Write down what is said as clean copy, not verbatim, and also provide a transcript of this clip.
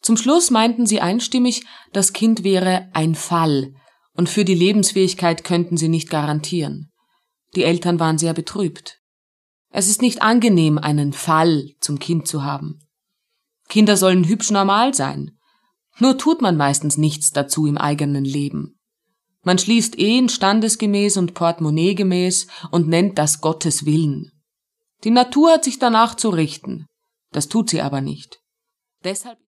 Zum Schluss meinten sie einstimmig, das Kind wäre ein Fall und für die Lebensfähigkeit könnten sie nicht garantieren. Die Eltern waren sehr betrübt. Es ist nicht angenehm, einen Fall zum Kind zu haben. Kinder sollen hübsch normal sein. Nur tut man meistens nichts dazu im eigenen Leben. Man schließt Ehen standesgemäß und portemonnaiegemäß und nennt das Gottes Willen. Die Natur hat sich danach zu richten. Das tut sie aber nicht. Deshalb